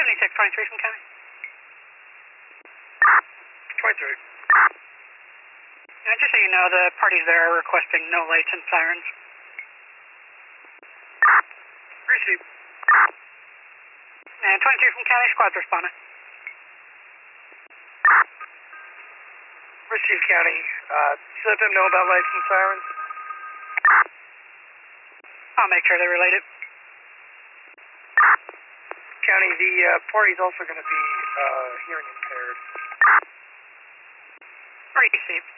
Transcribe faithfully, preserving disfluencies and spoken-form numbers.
twenty-six twenty-three from county. twenty-three. And just so you know, the parties there are requesting no lights and sirens. Receive. And twenty-three from county, squad's responding. Receive county. Uh, just let them know about lights and sirens. I'll make sure they relate it. County, the uh, party's also going to be uh, hearing impaired. Received.